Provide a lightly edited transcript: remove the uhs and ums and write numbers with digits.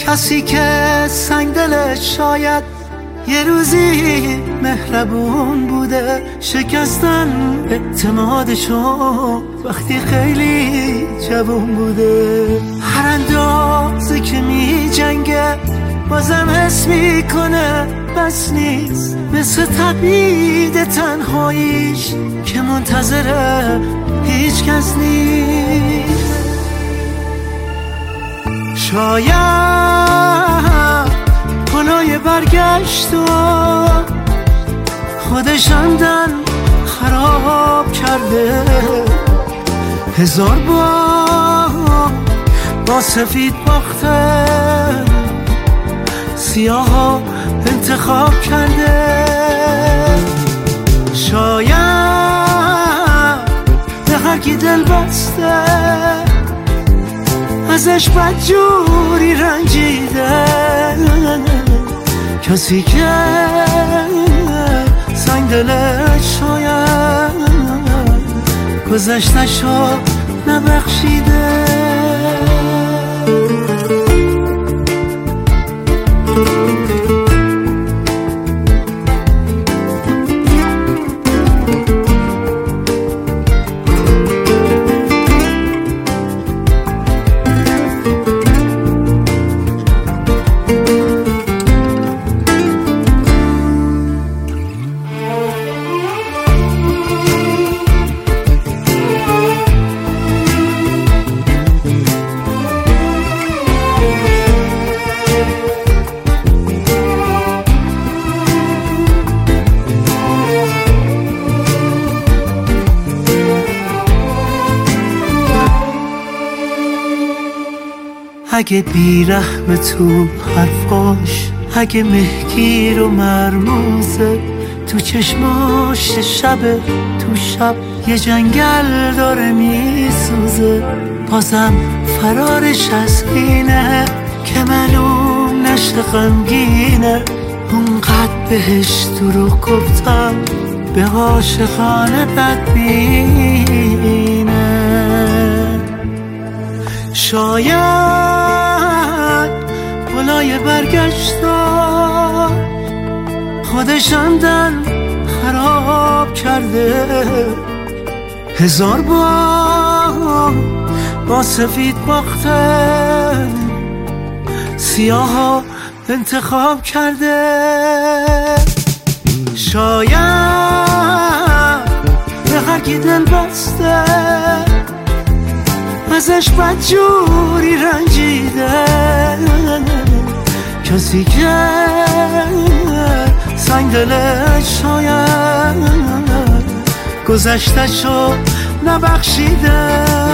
کسی که سنگ دلش شاید یه روزی مهربون بوده، شکستن اعتمادشو وقتی خیلی جوون بوده. هر اندازه که می جنگه بازم حس میکنه بس نیست، مثل تبعید تنهاییش که منتظره هیچ کس نیست. شاید پلای برگشت و خودش عمدن خراب کرده، 1000 بار با سفید باخته، سیاه انتخاب کرده. شاید به هر کی دل بسته ازش بدجوری رنجیده، کسی که سنگ دلش شاید گذشته‌شو نبخشیده. اگه بیرحم تو حرفاش، اگه مهگیر و مرموزه تو چشماش، شب تو شب یه جنگل داره میسوزه، بازم فرارش از اینه که معلوم نشه غمگینه. اونقدر بهش دروغ گفتم به عاشقانه بدبینه. شاید پلای برگشتا خودش عمدن خراب کرده، 1000 بار با سفید باخته، سیاه انتخاب کرده. شاید به هر کی دل بسته ازش بدجوری رنجیده، کسی که سنگ دلش شاید گذشته‌شو نبخشیده.